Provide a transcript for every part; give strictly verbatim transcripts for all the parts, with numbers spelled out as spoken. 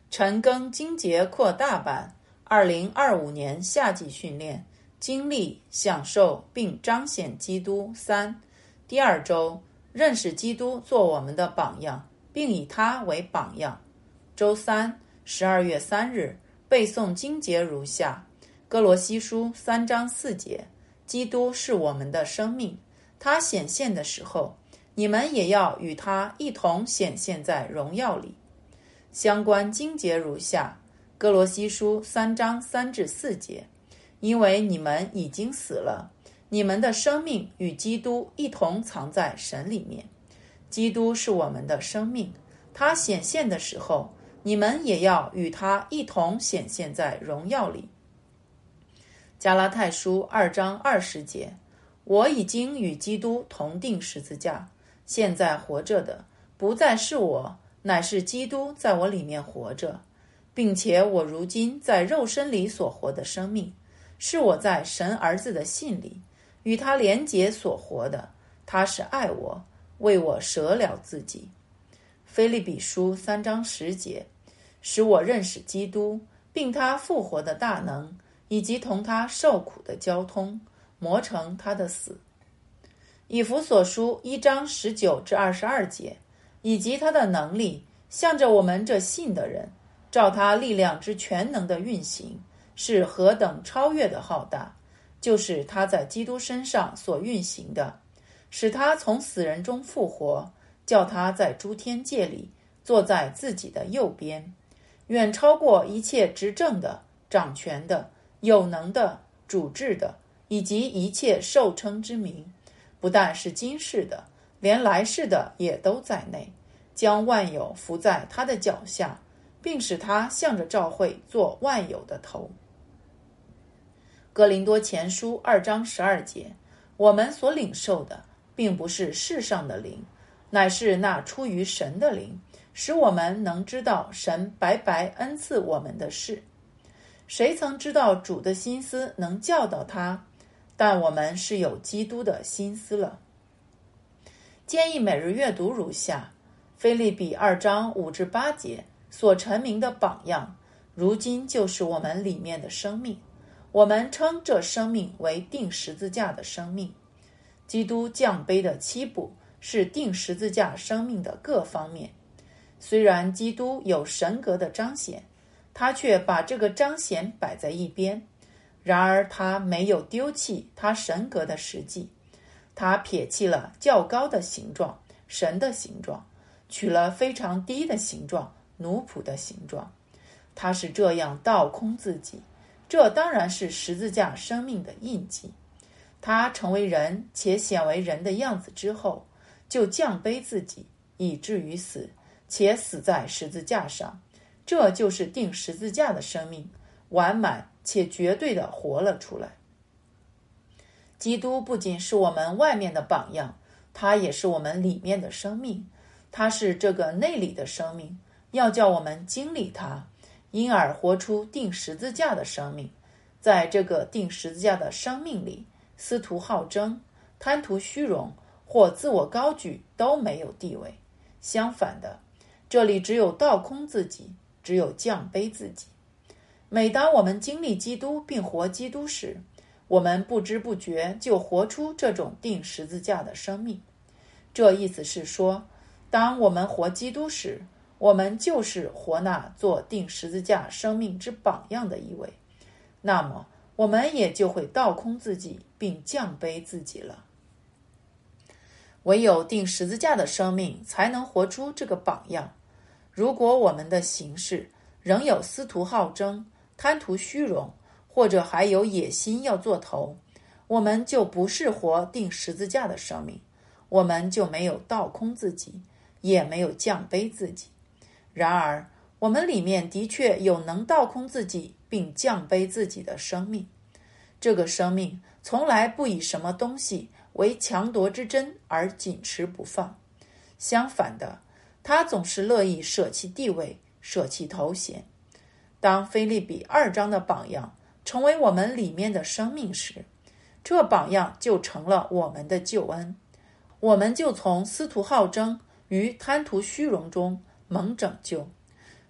陈庚精节扩大版二零二五年夏季训练，经历、享受并彰显基督三。第二周，认识基督做我们的榜样，并以他为榜样。周三，十二月三日，背诵经节如下：哥罗西书三章四节，基督是我们的生命，他显现的时候，你们也要与他一同显现在荣耀里。相关经节如下：哥罗西书三章三至四节，因为你们已经死了，你们的生命与基督一同藏在神里面。基督是我们的生命，他显现的时候，你们也要与他一同显现在荣耀里。加拉太书二章二十节，我已经与基督同定十字架，现在活着的不再是我，乃是基督在我里面活着，并且我如今在肉身里所活的生命，是我在神儿子的信里与他连结所活的。他是爱我，为我舍了自己。腓立比书三章十节，使我认识基督，并他复活的大能，以及同他受苦的交通，磨成他的死。以弗所书一章十九至二十二节，以及他的能力，向着我们这信的人，照他力量之全能的运行，是何等超越的浩大，就是他在基督身上所运行的，使他从死人中复活，叫他在诸天界里坐在自己的右边，远超过一切执政的、掌权的、有能的、主治的，以及一切受称之名，不但是今世的，连来世的也都在内，将万有伏在他的脚下，并使他向着教会做万有的头。哥林多前书二章十二节，我们所领受的并不是世上的灵，乃是那出于神的灵，使我们能知道神白白恩赐我们的事。谁曾知道主的心思能教导他？但我们是有基督的心思了。建议每日阅读如下：腓立比二章五至八节所陈明的榜样，如今就是我们里面的生命。我们称这生命为钉十字架的生命。基督降卑的七步是钉十字架生命的各方面。虽然基督有神格的彰显，他却把这个彰显摆在一边。然而他没有丢弃他神格的实际，他撇弃了较高的形状，神的形状，取了非常低的形状，奴仆的形状。他是这样倒空自己，这当然是十字架生命的印记。他成为人且显为人的样子之后，就降卑自己，以至于死，且死在十字架上。这就是钉十字架的生命，完满且绝对地活了出来。基督不仅是我们外面的榜样，他也是我们里面的生命。他是这个内里的生命，要叫我们经历他，因而活出钉十字架的生命。在这个钉十字架的生命里，私图好争、贪图虚荣或自我高举都没有地位。相反的，这里只有倒空自己，只有降卑自己。每当我们经历基督并活基督时，我们不知不觉就活出这种钉十字架的生命。这意思是说，当我们活基督时，我们就是活那做钉十字架生命之榜样的一位，那么我们也就会倒空自己并降卑自己了。唯有钉十字架的生命才能活出这个榜样。如果我们的行事仍有私图好争、贪图虚荣，或者还有野心要做头，我们就不是活钉十字架的生命，我们就没有倒空自己，也没有降卑自己。然而我们里面的确有能倒空自己并降卑自己的生命。这个生命从来不以什么东西为强夺之争而紧持不放，相反的，他总是乐意舍弃地位，舍弃头衔。当腓立比二章的榜样成为我们里面的生命时，这榜样就成了我们的救恩，我们就从私图好争与贪图虚荣中蒙拯救。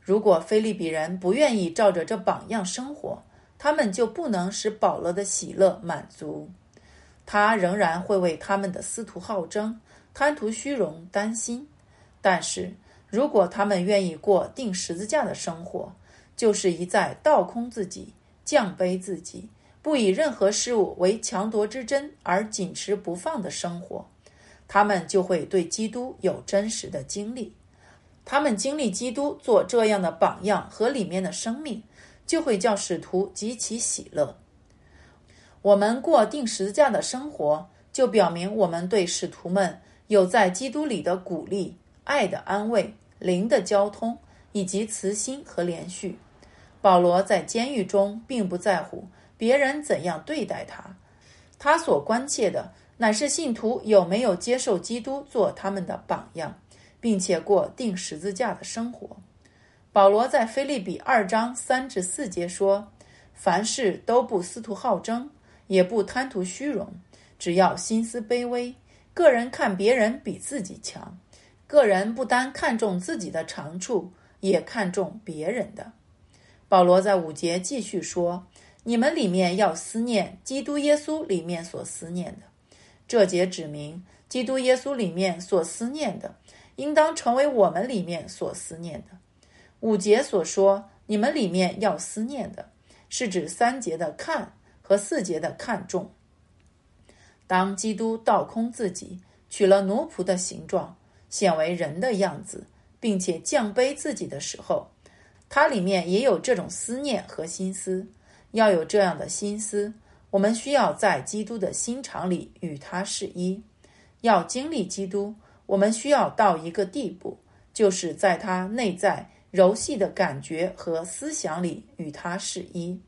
如果腓立比人不愿意照着这榜样生活，他们就不能使保罗的喜乐满足。他仍然会为他们的私图好争、贪图虚荣担心。但是如果他们愿意过钉十字架的生活，就是一再倒空自己，降卑自己，不以任何事物为强夺之争而紧持不放的生活，他们就会对基督有真实的经历。他们经历基督做这样的榜样和里面的生命，就会叫使徒极其喜乐。我们过钉十字架的生活，就表明我们对使徒们有在基督里的鼓励、爱的安慰、灵的交通，以及慈心和连续。保罗在监狱中并不在乎别人怎样对待他，他所关切的乃是信徒有没有接受基督做他们的榜样，并且过钉十字架的生活。保罗在腓立比二章三至四节说，凡事都不私图好争，也不贪图虚荣，只要心思卑微，个人看别人比自己强，个人不单看重自己的长处，也看重别人的。保罗在五节继续说，你们里面要思念基督耶稣里面所思念的。这节指明基督耶稣里面所思念的，应当成为我们里面所思念的。五节所说你们里面要思念的，是指三节的看和四节的看重。当基督倒空自己，取了奴仆的形状，显为人的样子，并且降卑自己的时候，他里面也有这种思念和心思。要有这样的心思，我们需要在基督的心肠里与他是一。要经历基督，我们需要到一个地步，就是在他内在柔细的感觉和思想里与他是一。